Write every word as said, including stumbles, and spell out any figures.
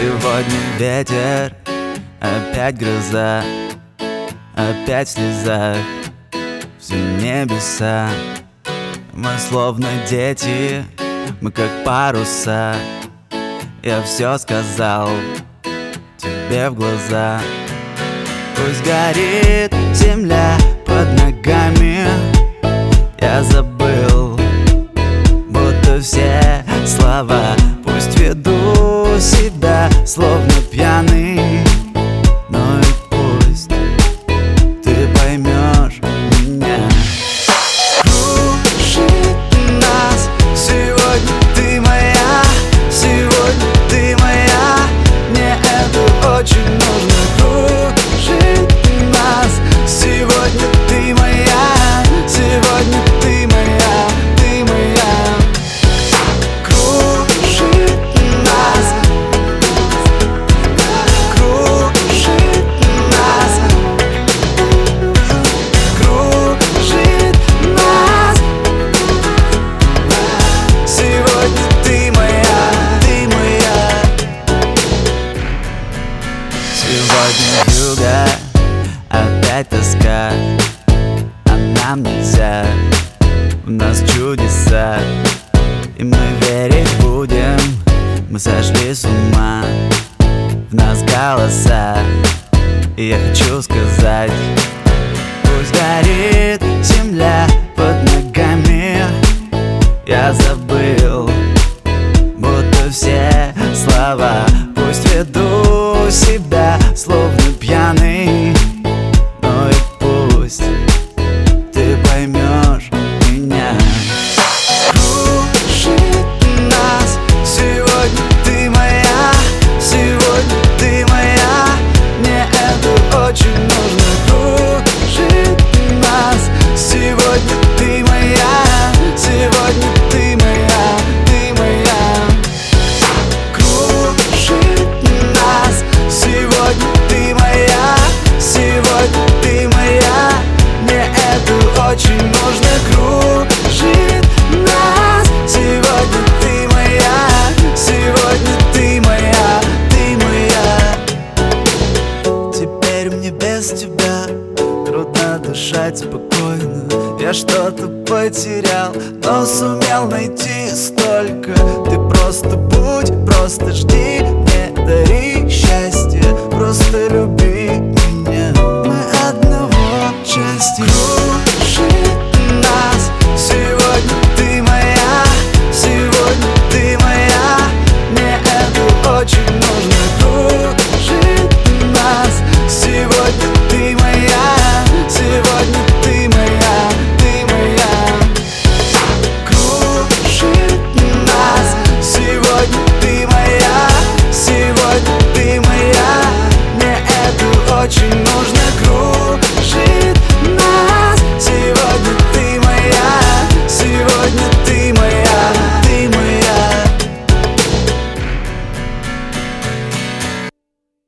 Сегодня ветер, опять гроза, опять в слезах все небеса. Мы словно дети, мы как паруса. Я все сказал тебе в глаза. Пусть горит земля под ногами, я забыл, будто все слова. Пусть веду себя словно пьяный, но и пусть ты поймешь меня. Кружит нас сегодня ты моя, сегодня ты моя. Мне это очень нужно. Кружит нас сегодня ты моя, сегодня ты моя, ты моя. Кружит нас, кружит нас, кружит нас. Сегодня ты моя, ты моя. Сегодня юга, опять тоска, а нам нельзя, у нас чудеса. И мы верить будем, мы сошли с ума. В нас голоса, и я хочу сказать: пусть горит земля под ногами. Я забыл, будто все слова. Пусть веду себя словно пьяный, но и пусть ты поймешь меня. Кружит нас сегодня ты моя, сегодня ты моя. Мне это очень нужно. Кружит нас сегодня ты моя, сегодня ты моя, ты моя. Кружит нас сегодня ты моя, сегодня ты моя. Мне это очень нужно. Кружит нас сегодня ты моя, сегодня ты моя, ты моя. Теперь мне без тебя трудно дышать спокойно. Я что-то потерял, но сумел найти столько. Ты просто будь, просто жди.